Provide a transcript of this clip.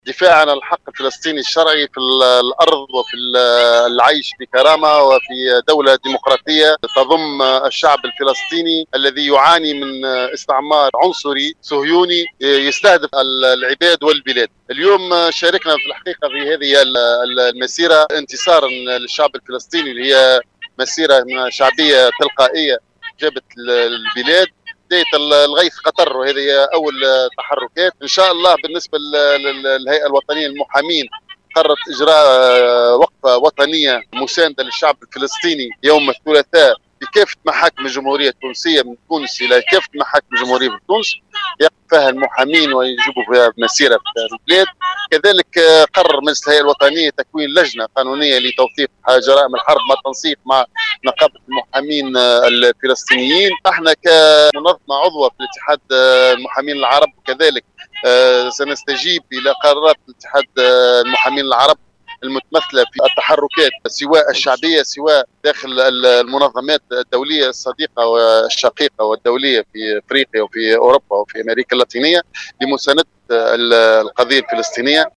دفاعا عن الحق الفلسطيني الشرعي في الأرض وفي العيش بكرامة وفي دولة ديمقراطية تضم الشعب الفلسطيني الذي يعاني من استعمار عنصري صهيوني يستهدف العباد والبلاد. اليوم شاركنا في الحقيقة في هذه المسيرة انتصارا للشعب الفلسطيني اللي هي مسيرة شعبية تلقائية جابت البلاد. بداية الغيث قطر، وهذه أول تحركات. إن شاء الله بالنسبة للهيئة الوطنية للمحامين قررت إجراء وقفة وطنية مساندة للشعب الفلسطيني يوم الثلاثاء بكافة محاكم الجمهورية التونسية، من تونس إلى كافة محاكم الجمهورية في تونس، يقف فيها المحامين ويجيبوا فيها مسيرة في البلاد. كذلك قرر مجلس الهيئة الوطنية تكوين لجنة قانونية لتوثيق جرائم الحرب مع التنسيق مع نقابة المحامين الفلسطينيين. احنا كمنظمة عضوة في الاتحاد المحامين العرب كذلك سنستجيب إلى قرارات الاتحاد المحامين العرب المتمثلة في التحركات سواء الشعبية سواء داخل المنظمات الدولية الصديقة والشقيقة والدولية في أفريقيا وفي أوروبا وفي أمريكا اللاتينية لمساندة القضية الفلسطينية.